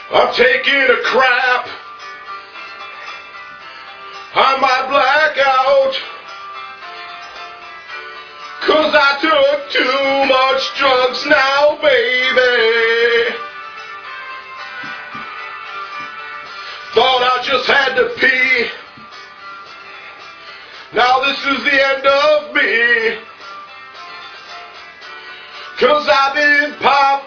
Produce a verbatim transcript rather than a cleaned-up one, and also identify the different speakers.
Speaker 1: I'm taking a crap. I might black out. Cause I took too much drugs now, baby. Thought I just had to pee. Now this is the end of me. Cause I've been popped